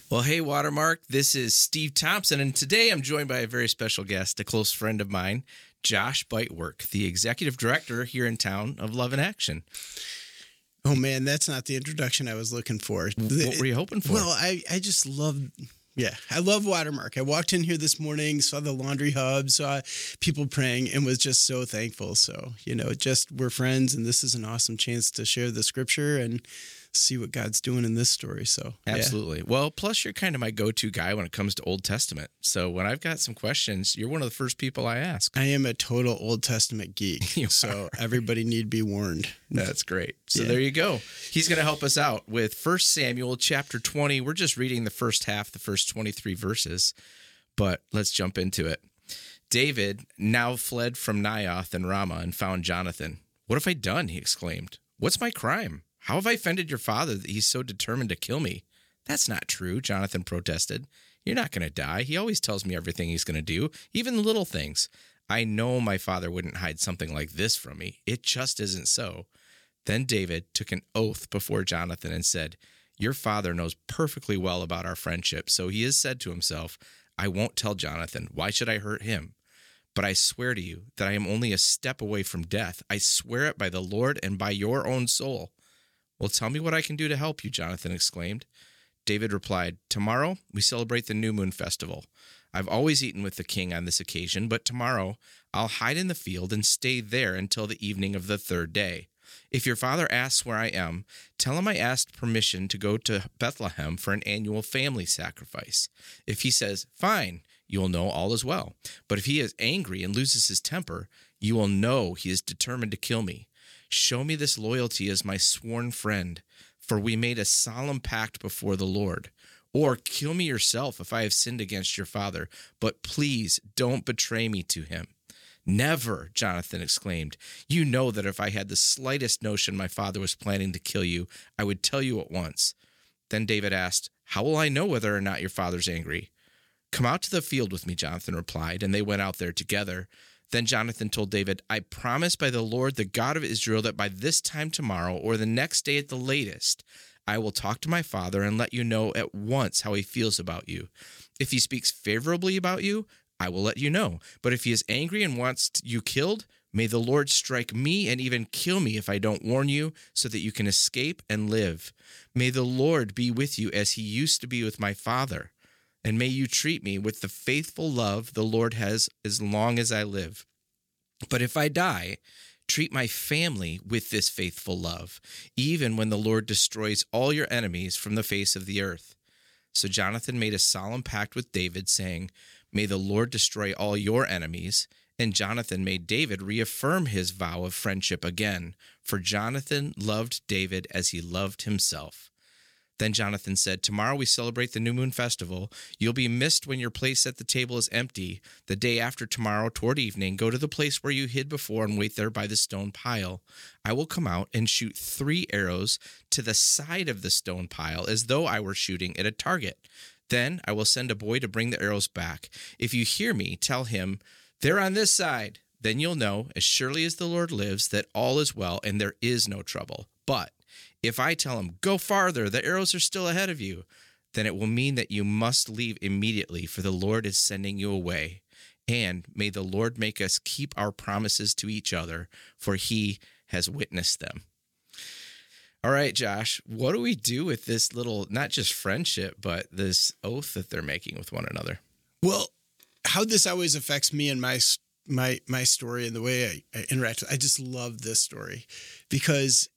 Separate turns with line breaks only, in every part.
Well, hey, Watermark, this is Steve Thompson, and today I'm joined by a very special guest, a close friend of mine, Josh Bytework, the executive director here in town of Love in Action.
Oh, man, that's not the introduction I was looking for.
What were you hoping for?
Well, I just love, I love Watermark. I walked in here this morning, saw the laundry hub, saw people praying, and was just so thankful. So, we're friends, and this is an awesome chance to share the scripture and see what God's doing in this story. So
absolutely. Yeah. Well, plus you're kind of my go-to guy when it comes to Old Testament. So when I've got some questions, you're one of the first people I ask.
I am a total Old Testament geek. So everybody need be warned.
That's great. So there you go. He's going to help us out with 1 Samuel chapter 20. We're just reading the first half, the first 23 verses, but let's jump into it. David now fled from Naioth and Ramah and found Jonathan. "What have I done?" he exclaimed. "What's my crime? How have I offended your father that he's so determined to kill me?" "That's not true," Jonathan protested. "You're not going to die. He always tells me everything he's going to do, even the little things. I know my father wouldn't hide something like this from me. It just isn't so." Then David took an oath before Jonathan and said, "Your father knows perfectly well about our friendship, so he has said to himself, 'I won't tell Jonathan. Why should I hurt him?' But I swear to you that I am only a step away from death. I swear it by the Lord and by your own soul." "Well, tell me what I can do to help you," Jonathan exclaimed. David replied, "Tomorrow we celebrate the New Moon Festival. I've always eaten with the king on this occasion, but tomorrow I'll hide in the field and stay there until the evening of the third day. If your father asks where I am, tell him I asked permission to go to Bethlehem for an annual family sacrifice. If he says, 'Fine,' you will know all is well. But if he is angry and loses his temper, you will know he is determined to kill me. Show me this loyalty as my sworn friend, for we made a solemn pact before the Lord. Or kill me yourself if I have sinned against your father, but please don't betray me to him." "Never," Jonathan exclaimed. "You know that if I had the slightest notion my father was planning to kill you, I would tell you at once." Then David asked, "How will I know whether or not your father's angry?" "Come out to the field with me," Jonathan replied, and they went out there together. Then Jonathan told David, "I promise by the Lord, the God of Israel, that by this time tomorrow or the next day at the latest, I will talk to my father and let you know at once how he feels about you. If he speaks favorably about you, I will let you know. But if he is angry and wants you killed, may the Lord strike me and even kill me if I don't warn you, so that you can escape and live. May the Lord be with you as he used to be with my father. And may you treat me with the faithful love the Lord has as long as I live. But if I die, treat my family with this faithful love, even when the Lord destroys all your enemies from the face of the earth." So Jonathan made a solemn pact with David, saying, "May the Lord destroy all your enemies." And Jonathan made David reaffirm his vow of friendship again, for Jonathan loved David as he loved himself. Then Jonathan said, "Tomorrow we celebrate the New Moon Festival. You'll be missed when your place at the table is empty. The day after tomorrow, toward evening, go to the place where you hid before and wait there by the stone pile. I will come out and shoot 3 arrows to the side of the stone pile as though I were shooting at a target. Then I will send a boy to bring the arrows back. If you hear me, tell him, 'They're on this side.' Then you'll know, as surely as the Lord lives, that all is well and there is no trouble. But if I tell him, 'Go farther, the arrows are still ahead of you,' then it will mean that you must leave immediately, for the Lord is sending you away. And may the Lord make us keep our promises to each other, for he has witnessed them." All right, Josh, what do we do with this little, not just friendship, but this oath that they're making with one another?
Well, how this always affects me and my story and the way I interact. I just love this story because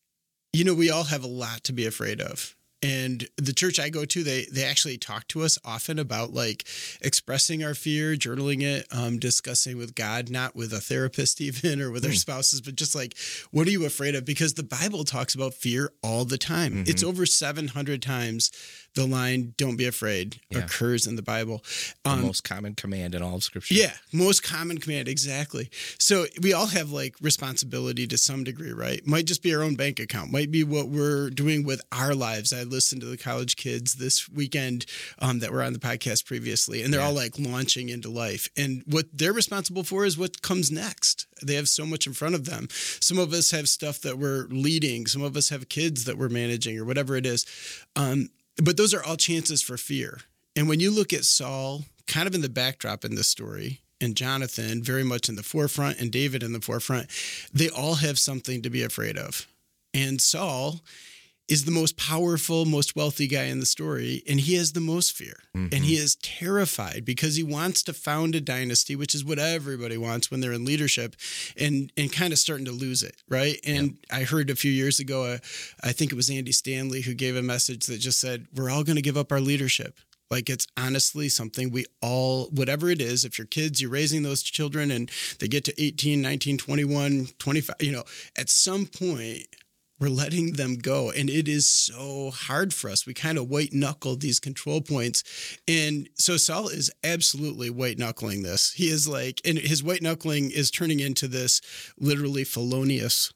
we all have a lot to be afraid of. And the church I go to, they actually talk to us often about like expressing our fear, journaling it, discussing with God, not with a therapist even or with our spouses, but just like, what are you afraid of? Because the Bible talks about fear all the time. Mm-hmm. It's over 700 times the line, "Don't be afraid," occurs in the Bible.
The most common command in all of Scripture.
Yeah, most common command, exactly. So we all have like responsibility to some degree, right? Might just be our own bank account, might be what we're doing with our lives. I listened to the college kids this weekend that were on the podcast previously, and they're all like launching into life. And what they're responsible for is what comes next. They have so much in front of them. Some of us have stuff that we're leading. Some of us have kids that we're managing or whatever it is. But those are all chances for fear. And when you look at Saul, kind of in the backdrop in this story, and Jonathan very much in the forefront, and David in the forefront, they all have something to be afraid of. And Saul is the most powerful, most wealthy guy in the story, and he has the most fear. Mm-hmm. And he is terrified because he wants to found a dynasty, which is what everybody wants when they're in leadership, and kind of starting to lose it, right? And I heard a few years ago, I think it was Andy Stanley who gave a message that just said, we're all going to give up our leadership. Like, it's honestly something we all, whatever it is, if your kids, you're raising those children and they get to 18, 19, 21, 25, at some point, we're letting them go. And it is so hard for us. We kind of white knuckle these control points. And so Saul is absolutely white knuckling this. He is like, and his white knuckling is turning into this literally felonious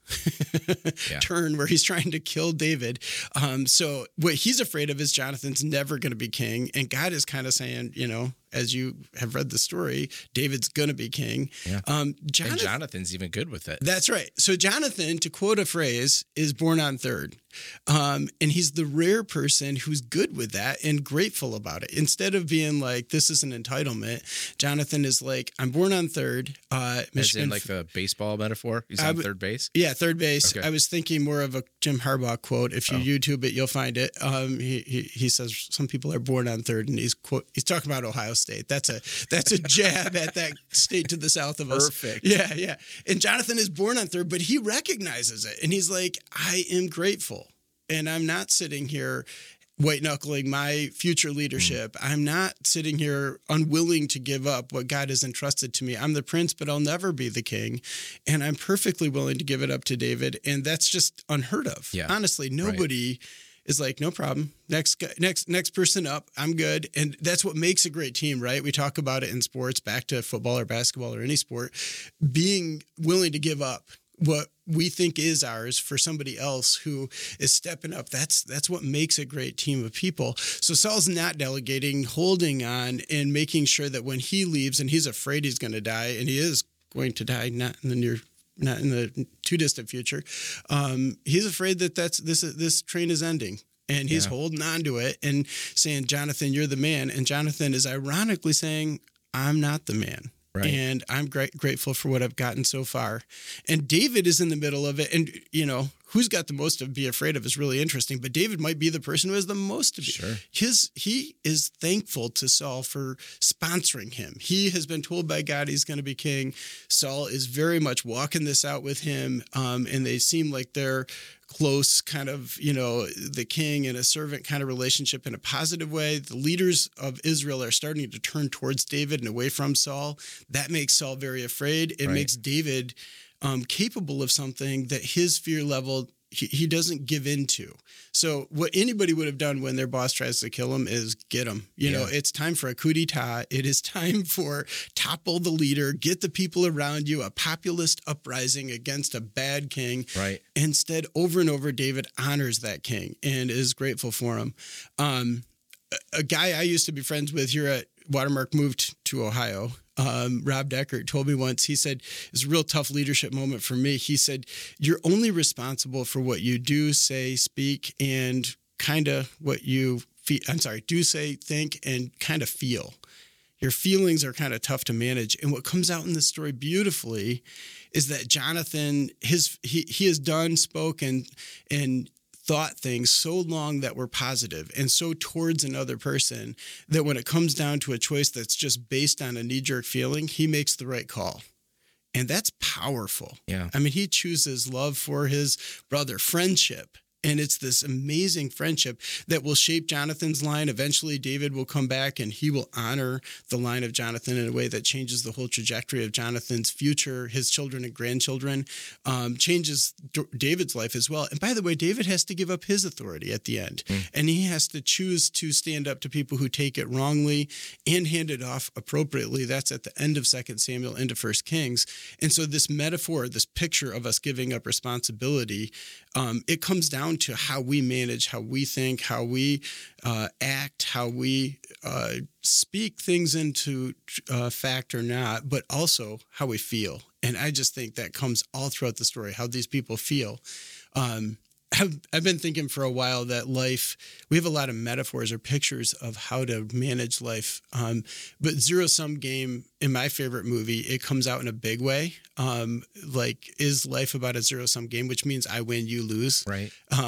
turn where he's trying to kill David. So what he's afraid of is Jonathan's never going to be king. And God is kind of saying, as you have read the story, David's going to be king. Yeah.
And Jonathan's even good with it.
That's right. So Jonathan, to quote a phrase, is born on third. And he's the rare person who's good with that and grateful about it. Instead of being like, this is an entitlement, Jonathan is like, I'm born on third.
As in like the baseball metaphor? He's on third base?
Yeah, third base. Okay. I was thinking more of a Jim Harbaugh quote. If you YouTube it, you'll find it. He says some people are born on third, and he's talking about Ohio State. That's a jab at that state to the south of us.
Perfect.
Yeah. And Jonathan is born on third, but he recognizes it. And he's like, I am grateful. And I'm not sitting here white knuckling my future leadership. I'm not sitting here unwilling to give up what God has entrusted to me. I'm the prince, but I'll never be the king. And I'm perfectly willing to give it up to David. And that's just unheard of. Yeah. Honestly, nobody is like, no problem. Next person up. I'm good. And that's what makes a great team, right? We talk about it in sports, back to football or basketball or any sport, being willing to give up what we think is ours for somebody else who is stepping up. That's what makes a great team of people. So Saul's not delegating, holding on, and making sure that when he leaves, and he's afraid he's going to die, and he is going to die, not in the too distant future. He's afraid that this train is ending. And he's holding on to it and saying, Jonathan, you're the man. And Jonathan is ironically saying, I'm not the man. Right. And I'm grateful for what I've gotten so far. And David is in the middle of it. And, who's got the most to be afraid of is really interesting. But David might be the person who has the most to be. Sure. He is thankful to Saul for sponsoring him. He has been told by God he's going to be king. Saul is very much walking this out with him. And they seem like they're close, kind of, the king and a servant kind of relationship in a positive way. The leaders of Israel are starting to turn towards David and away from Saul. That makes Saul very afraid. It makes David capable of something that his fear level he doesn't give into. So what anybody would have done when their boss tries to kill him is get him. It's time for a coup d'etat. It is time for topple the leader, get the people around you, a populist uprising against a bad king. Right. Instead, over and over, David honors that king and is grateful for him. A guy I used to be friends with here at Watermark moved to Ohio. Rob Deckert told me once, he said, it's a real tough leadership moment for me. He said, you're only responsible for what you do, say, speak, and kind of what you do, say, think, and kind of feel. Your feelings are kind of tough to manage. And what comes out in this story beautifully is that Jonathan, he has done, spoken, and thought things so long that were positive and so towards another person that when it comes down to a choice that's just based on a knee-jerk feeling, he makes the right call. And that's powerful. Yeah. I mean, he chooses love for his brother, friendship. And it's this amazing friendship that will shape Jonathan's line. Eventually, David will come back and he will honor the line of Jonathan in a way that changes the whole trajectory of Jonathan's future, his children and grandchildren, changes David's life as well. And by the way, David has to give up his authority at the end. And he has to choose to stand up to people who take it wrongly and hand it off appropriately. That's at the end of 2 Samuel into 1 Kings. And so this metaphor, this picture of us giving up responsibility, it comes down to how we manage, how we think, how we act, how we speak things into fact or not, but also how we feel. And I just think that comes all throughout the story, how these people feel. I've been thinking for a while that life, we have a lot of metaphors or pictures of how to manage life. But Zero Sum Game, in my favorite movie, it comes out in a big way. Like, is life about a zero sum game, which means I win, you lose.
Right.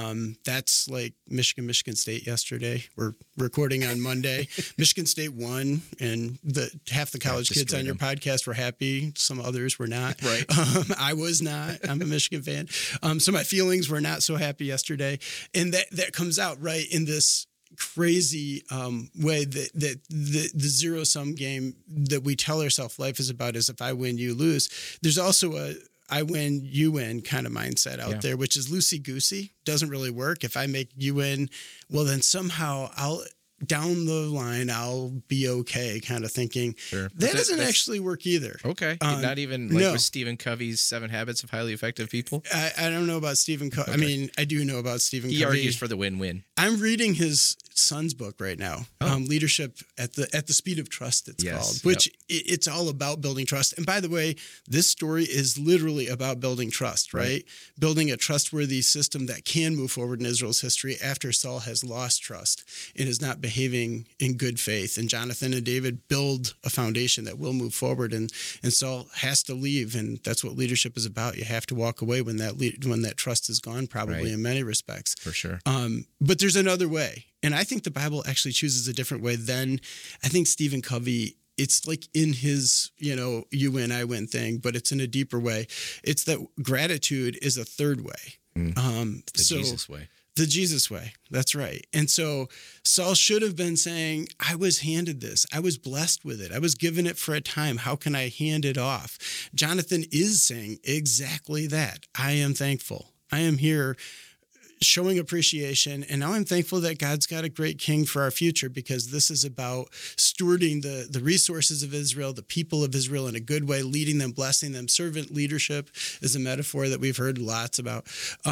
That's like Michigan State yesterday. We're recording on Monday. Michigan State won, and half the college kids on your podcast were happy. Some others were not.
Right.
I was not. I'm a Michigan fan. So my feelings were not so happy yesterday. And that comes out right in this crazy way that the zero sum game that we tell ourselves life is about is if I win, you lose. There's also a I win, you win kind of mindset out there, which is loosey goosey. Doesn't really work. If I make you win, well, then somehow down the line, I'll be okay kind of thinking.
Sure.
That doesn't actually work either.
Okay. Not even like with Stephen Covey's 7 Habits of Highly Effective People?
I don't know about Stephen Covey. Okay. I mean, I do know about Stephen Covey.
He argues for the win-win.
I'm reading his son's book right now, Leadership at the Speed of Trust, it's called, which it's all about building trust. And by the way, this story is literally about building trust, right? Building a trustworthy system that can move forward in Israel's history after Saul has lost trust and is not behaving in good faith. And Jonathan and David build a foundation that will move forward, and Saul has to leave. And that's what leadership is about. You have to walk away when that trust is gone, probably in many respects.
For sure.
But there's another way. And I think the Bible actually chooses a different way than I think Stephen Covey. It's like in his, you win, I win thing, but it's in a deeper way. It's that gratitude is a third way.
The Jesus way.
The Jesus way. That's right. And so Saul should have been saying, I was handed this. I was blessed with it. I was given it for a time. How can I hand it off? Jonathan is saying exactly that. I am thankful. I am here showing appreciation. And now I'm thankful that God's got a great king for our future, because this is about stewarding the resources of Israel, the people of Israel in a good way, leading them, blessing them. Servant leadership is a metaphor that we've heard lots about.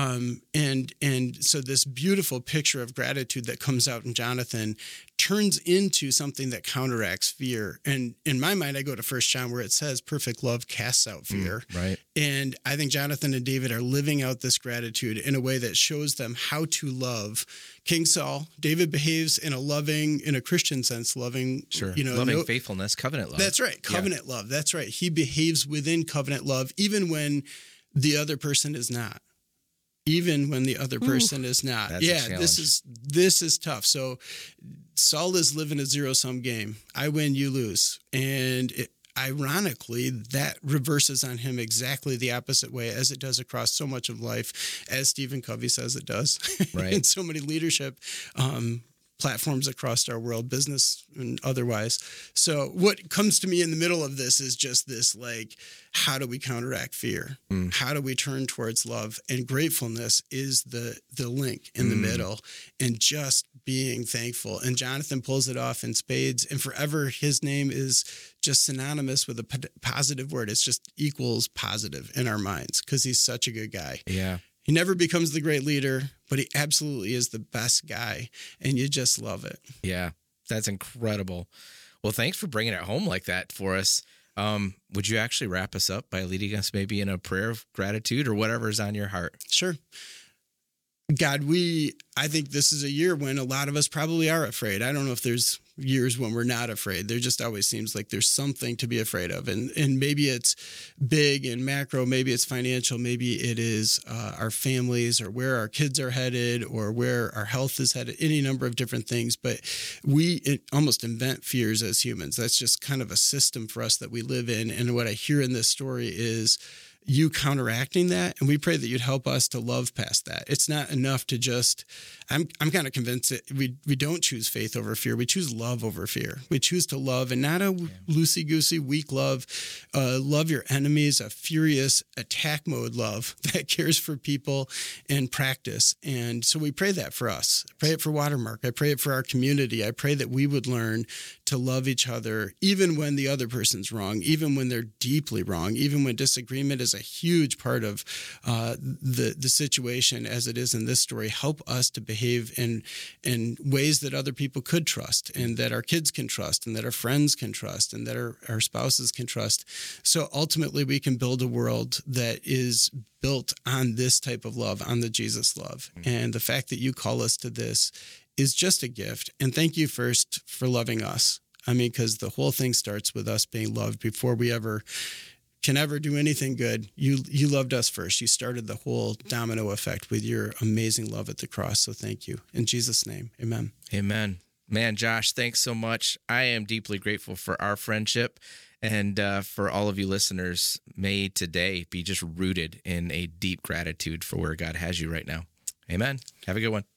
And so this beautiful picture of gratitude that comes out in Jonathan turns into something that counteracts fear. And in my mind, I go to 1 John where it says perfect love casts out fear.
Right.
And I think Jonathan and David are living out this gratitude in a way that shows them how to love King Saul. David behaves in a Christian sense, loving,
loving faithfulness, covenant love.
That's right. Covenant love. That's right. He behaves within covenant love, even when the other person is not. Even when the other person is not.
That's a challenge.
This is tough. So Saul is living a zero-sum game. I win, you lose. And ironically, that reverses on him exactly the opposite way as it does across so much of life, as Stephen Covey says it does. Right. In so many leadership platforms across our world, business and otherwise. So what comes to me in the middle of this is just this, like, how do we counteract fear? How do we turn towards love? And gratefulness is the link in the middle, and just being thankful. And Jonathan pulls it off in spades, and forever his name is just synonymous with a positive word. It's just equals positive in our minds because he's such a good guy.
Yeah.
He never becomes the great leader, but he absolutely is the best guy, and you just love it.
Yeah, that's incredible. Well, thanks for bringing it home like that for us. Would you actually wrap us up by leading us maybe in a prayer of gratitude or whatever's on your heart?
Sure. God, I think this is a year when a lot of us probably are afraid. I don't know if there's years when we're not afraid. There just always seems like there's something to be afraid of. And maybe it's big and macro, maybe it's financial, maybe it is our families or where our kids are headed or where our health is headed, any number of different things. But we almost invent fears as humans. That's just kind of a system for us that we live in. And what I hear in this story is you counteracting that, and we pray that you'd help us to love past that. It's not enough to just, I'm kind of convinced that we don't choose faith over fear. We choose love over fear. We choose to love, and not a loosey-goosey, weak love. Love your enemies, a furious attack mode love that cares for people and practice. And so we pray that for us. I pray it for Watermark. I pray it for our community. I pray that we would learn to love each other, even when the other person's wrong, even when they're deeply wrong, even when disagreement is is a huge part of the situation as it is in this story. Help us to behave in ways that other people could trust, and that our kids can trust, and that our friends can trust, and that our spouses can trust. So ultimately we can build a world that is built on this type of love, on the Jesus love. And the fact that you call us to this is just a gift. And thank you first for loving us. I mean, because the whole thing starts with us being loved before we can ever do anything good. You loved us first. You started the whole domino effect with your amazing love at the cross. So thank you. In Jesus' name, amen.
Amen. Man, Josh, thanks so much. I am deeply grateful for our friendship. And for all of you listeners, may today be just rooted in a deep gratitude for where God has you right now. Amen. Have a good one.